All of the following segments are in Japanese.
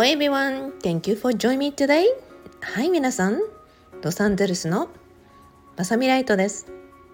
everyone, thank you for joining me today. はい、皆さん、ロサンゼルスのまさみライトです。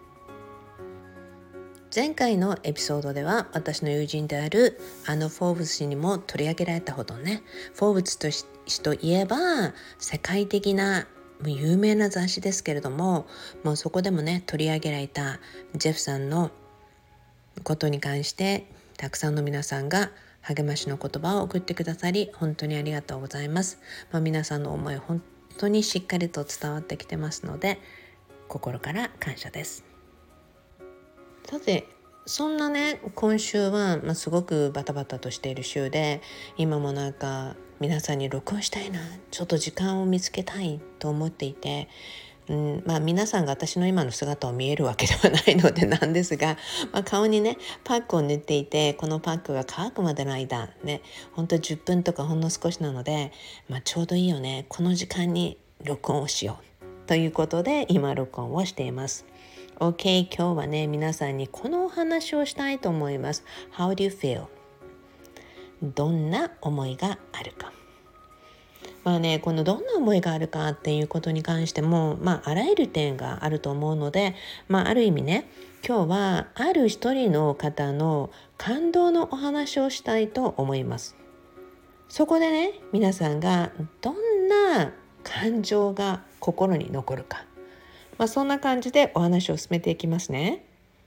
前回のエピソードでは私の友人であるフォーブス氏にも取り上げられたほどね、フォーブス氏といえば世界的な有名な雑誌ですけれども、もうそこでもね取り上げられたジェフさんのことに関してたくさんの皆さんが励ましの言葉を送ってくださり本当にありがとうございます。皆さんの思い本当にしっかりと伝わってきてますので心から感謝です。さてそんなね今週は、すごくバタバタとしている週で、今もなんか皆さんに録音したいな、ちょっと時間を見つけたいと思っていて、皆さんが私の今の姿を見えるわけではないのでなんですが、顔にねパックを塗っていて、このパックが乾くまでの間ね、ほんと10分とかほんの少しなので、ちょうどいいよね、この時間に録音をしようということで今録音をしています。OK、 今日はね皆さんにこのお話をしたいと思います。 How do you feel? どんな思いがあるか。このどんな思いがあるかっていうことに関しても、あらゆる点があると思うので、ある意味ね今日はある一人の方の感動のお話をしたいと思います。そこでね皆さんがどんな感情が心に残るか、そんな感じでお話を進めていきますね。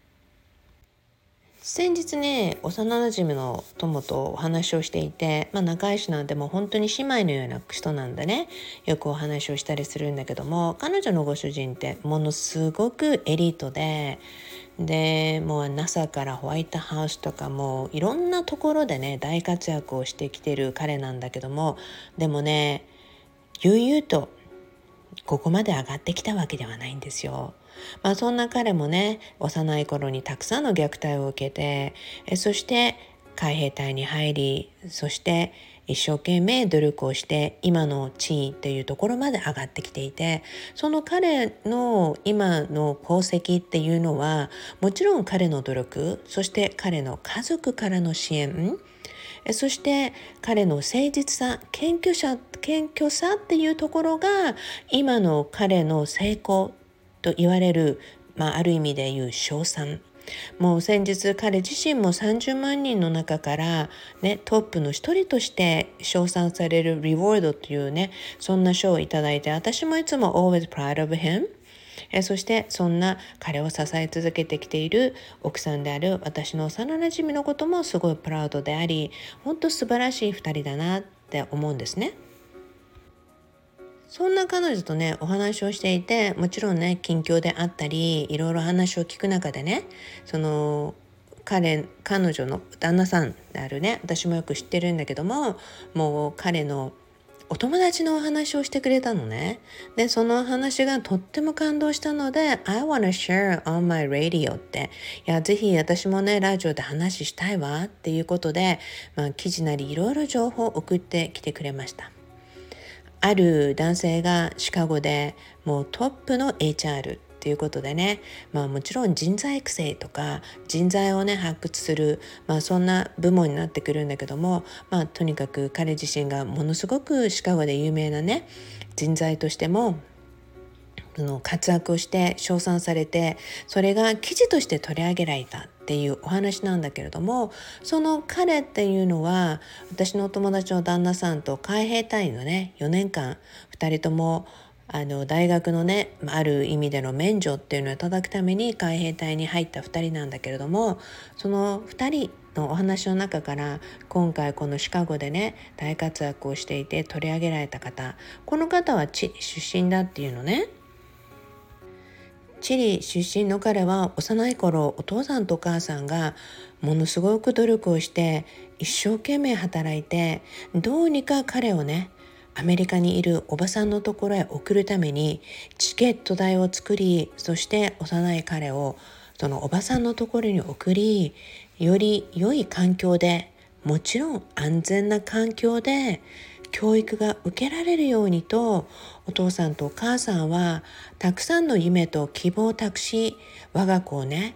先日ね幼なじみの友とお話をしていて、仲良しなんでも本当に姉妹のような人なんでね、よくお話をしたりするんだけども、彼女のご主人ってものすごくエリートでもう NASA からホワイトハウスとかもいろんなところでね大活躍をしてきてる彼なんだけども、でもね悠々とここまで上がってきたわけではないんですよ。そんな彼もね幼い頃にたくさんの虐待を受けて、そして海兵隊に入り、そして一生懸命努力をして今の地位というところまで上がってきていて、その彼の今の功績っていうのはもちろん彼の努力、そして彼の家族からの支援、そして彼の誠実さ、謙虚さっていうところが今の彼の成功と言われる、ある意味でいう称賛。もう先日彼自身も30万人の中から、トップの一人として称賛されるリワードというね、そんな賞をいただいて、私もいつも always proud of him。そしてそんな彼を支え続けてきている奥さんである私の幼なじみのこともすごいプラウドであり、本当素晴らしい2人だなって思うんですね。そんな彼女とねお話をしていて、もちろんね近況であったりいろいろ話を聞く中でね、その彼女の旦那さんであるね、私もよく知ってるんだけども、もう彼のお友達のお話をしてくれたのね。でその話がとっても感動したので I wanna share on my radio って、ぜひ私もねラジオで話したいわっていうことで、記事なりいろいろ情報を送ってきてくれました。ある男性がシカゴでもうトップの HR っていうことでね、もちろん人材育成とか人材をね発掘する、そんな部門になってくるんだけども、とにかく彼自身がものすごくシカゴで有名なね人材としても活躍をして称賛されて、それが記事として取り上げられたっていうお話なんだけれども、その彼っていうのは私のお友達の旦那さんと海兵隊員のね4年間2人とも大学のねある意味での免除っていうのをいただくために海兵隊に入った2人なんだけれども、その2人のお話の中から今回このシカゴでね大活躍をしていて取り上げられた方、この方はチリ出身だっていうのね。チリ出身の彼は幼い頃お父さんとお母さんがものすごく努力をして一生懸命働いて、どうにか彼をねアメリカにいるおばさんのところへ送るためにチケット代を作り、そして幼い彼をそのおばさんのところに送り、より良い環境で、もちろん安全な環境で教育が受けられるようにと、お父さんとお母さんはたくさんの夢と希望を託し、我が子をね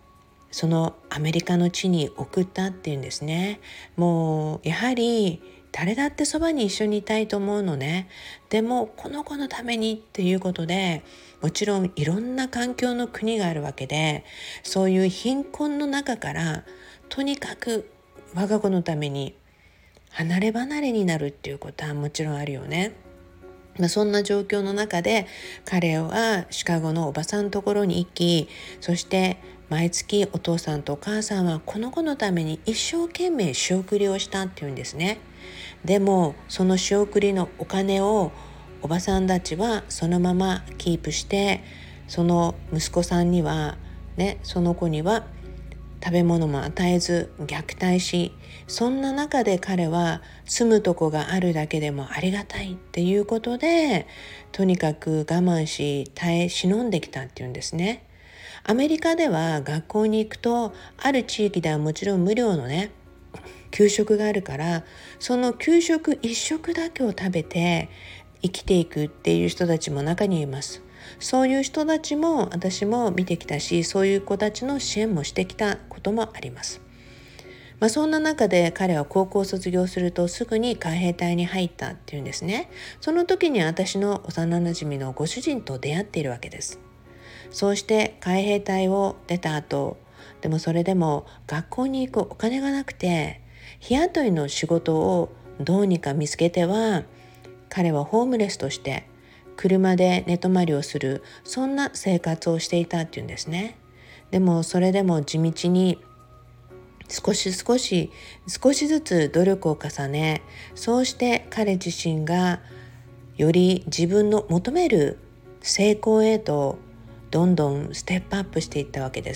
そのアメリカの地に送ったっていうんですね。もうやはり誰だってそばに一緒にいたいと思うのね。でもこの子のためにっていうことで、もちろんいろんな環境の国があるわけで、そういう貧困の中からとにかく我が子のために離れ離れになるっていうことはもちろんあるよね。そんな状況の中で彼はシカゴのおばさんのところに行き、そして毎月お父さんとお母さんはこの子のために一生懸命仕送りをしたっていうんですね。でもその仕送りのお金をおばさんたちはそのままキープして、その息子さんにはね、その子には食べ物も与えず虐待し、そんな中で彼は住むとこがあるだけでもありがたいっていうことで、とにかく我慢し耐え忍んできたっていうんですね。アメリカでは学校に行くと、ある地域ではもちろん無料のね給食があるから、その給食一食だけを食べて生きていくっていう人たちも中にいます。そういう人たちも私も見てきたし、そういう子たちの支援もしてきたこともあります。そんな中で彼は高校を卒業するとすぐに海兵隊に入ったっていうんですね。その時に私の幼なじみのご主人と出会っているわけです。そうして海兵隊を出た後、でもそれでも学校に行くお金がなくて、日雇いの仕事をどうにか見つけては、彼はホームレスとして車で寝泊まりをする、そんな生活をしていたっていうんですね。でもそれでも地道に少しずつ努力を重ね、そうして彼自身がより自分の求める成功へとどんどんステップアップしていったわけです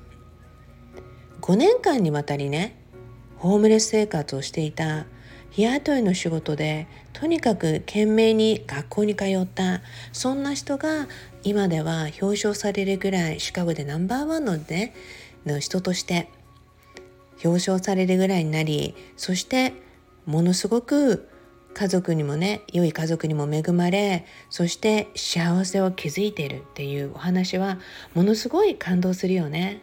。5年間にわたりね、ホームレス生活をしていた、日雇いの仕事でとにかく懸命に学校に通った、そんな人が今では表彰されるぐらいシカゴでナンバーワンの人として表彰されるぐらいになり、そしてものすごく家族にもね、良い家族にも恵まれ、そして幸せを築いているっていうお話はものすごい感動するよね。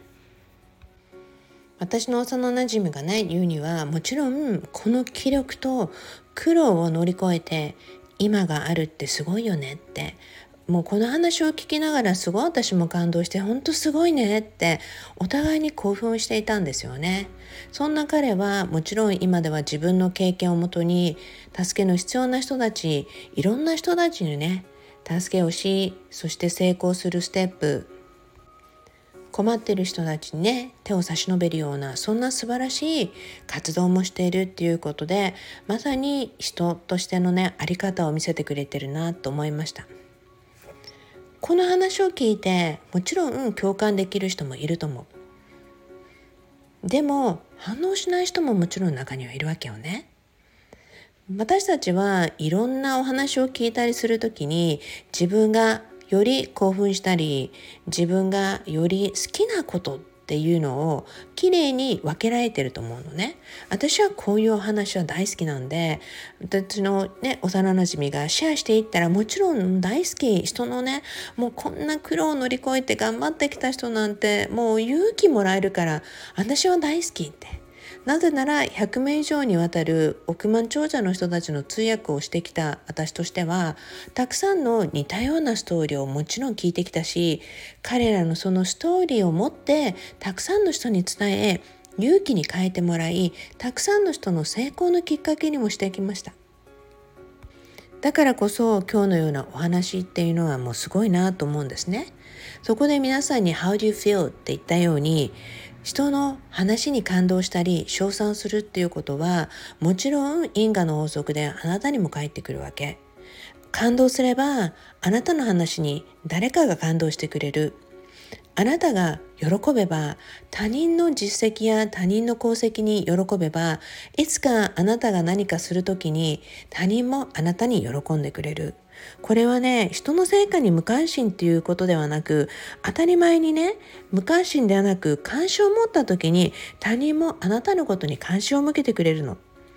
私の幼なじみがね言うには、もちろんこの気力と苦労を乗り越えて今があるってすごいよねって、もうこの話を聞きながらすごい私も感動して、本当すごいねってお互いに興奮していたんですよね。そんな彼はもちろん今では自分の経験をもとに助けの必要な人たち、いろんな人たちにね助けをし、そして成功するステップ、困っている人たちにね手を差し伸べるような、そんな素晴らしい活動もしているっていうことで、まさに人としてのねあり方を見せてくれてるなと思いました。この話を聞いてもちろん共感できる人もいると思う。でも反応しない人ももちろん中にはいるわけよね。私たちはいろんなお話を聞いたりするときに、自分がより興奮したり、自分がより好きなことっていうのをきれいに分けられてると思うのね。私はこういうお話は大好きなんで、私のね幼なじみがシェアしていったらもちろん大好き。人のね、もうこんな苦労を乗り越えて頑張ってきた人なんてもう勇気もらえるから、私は大好きって。なぜなら100名以上にわたる億万長者の人たちの通訳をしてきた私としては、たくさんの似たようなストーリーをもちろん聞いてきたし、彼らのそのストーリーを持ってたくさんの人に伝え、勇気に変えてもらい、たくさんの人の成功のきっかけにもしてきました。だからこそ今日のようなお話っていうのはもうすごいなと思うんですね。そこで皆さんに How do you feel? って言ったように、人の話に感動したり称賛するっていうことは、もちろん因果の法則であなたにも返ってくるわけ。感動すればあなたの話に誰かが感動してくれる。あなたが喜べば、他人の実績や他人の功績に喜べば、いつかあなたが何かするときに他人もあなたに喜んでくれる。これはね、人の成果に無関心っていうことではなく、当たり前にね、無関心ではなく関心を持ったときに他人もあなたのことに関心を向けてくれるの。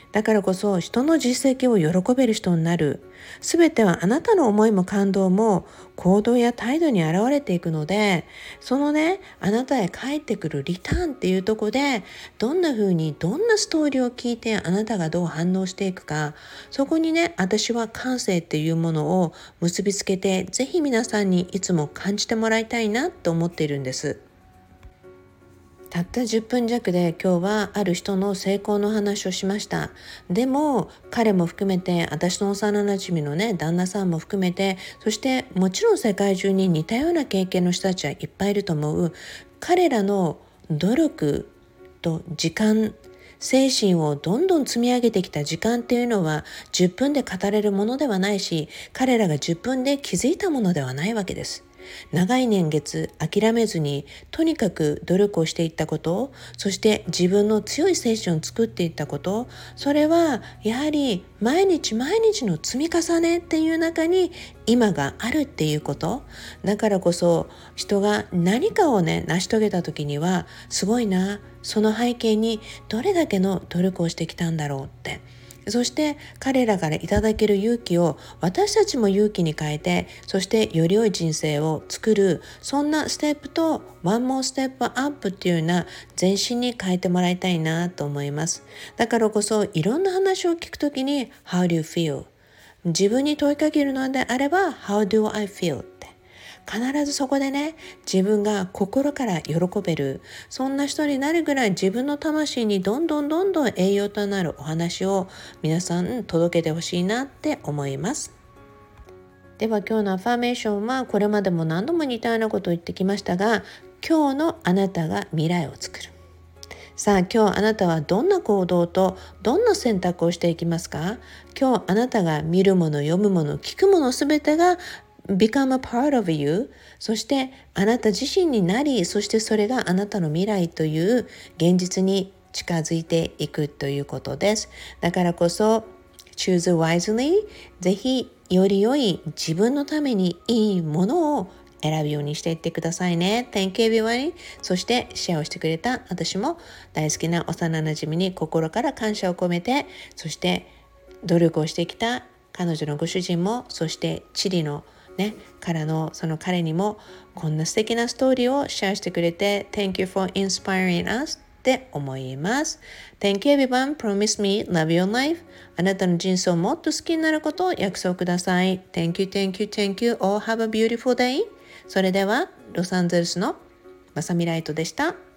だからこそ人の実績を喜べる人になる。すべてはあなたの思いも感動も行動や態度に現れていくので、そのね、あなたへ返ってくるリターンっていうところで、どんな風にどんなストーリーを聞いてあなたがどう反応していくか、そこにね、私は感性っていうものを結びつけて、ぜひ皆さんにいつも感じてもらいたいなと思っているんです。たった10分弱で今日はある人の成功の話をしました。でも彼も含めて、私の幼なじみのね、旦那さんも含めて、そしてもちろん世界中に似たような経験の人たちはいっぱいいると思う。彼らの努力と時間、精神をどんどん積み上げてきた時間っていうのは10分で語れるものではないし、彼らが10分で気づいたものではないわけです。長い年月諦めずにとにかく努力をしていったこと、そして自分の強い精神を作っていったこと、それはやはり毎日毎日の積み重ねっていう中に今があるっていうこと。だからこそ人が何かをね成し遂げた時には、すごいな、その背景にどれだけの努力をしてきたんだろうって、そして彼らからいただける勇気を私たちも勇気に変えて、そしてより良い人生を作る、そんなステップとワンモーステップアップっていうような前進に変えてもらいたいなと思います。だからこそいろんな話を聞くときに How do you feel？ 自分に問いかけるのであれば How do I feel？必ずそこでね、自分が心から喜べる、そんな人になるぐらい自分の魂にどんどん栄養となるお話を皆さん届けてほしいなって思います。では今日のアファーメーションは、これまでも何度も似たようなことを言ってきましたが、今日のあなたが未来を作る。さあ今日あなたはどんな行動とどんな選択をしていきますか？今日あなたが見るもの、読むもの、聞くものすべてがbecome a part of you、 そしてあなた自身になり、そしてそれがあなたの未来という現実に近づいていくということです。だからこそ choose wisely、 ぜひより良い自分のためにいいものを選ぶようにしていってくださいね。 Thank you everyone。 そしてシェアをしてくれた私も大好きな幼なじみに心から感謝を込めて、そして努力をしてきた彼女のご主人も、そしてチリのからのその彼にもこんな素敵なストーリーをシェアしてくれて Thank you for inspiring us って思います。 Thank you everyone. Promise me love your life。 あなたの人生をもっと好きになることを約束ください。 Thank you, thank you, thank you. All have a beautiful day。 それではロサンゼルスのまさみライトでした。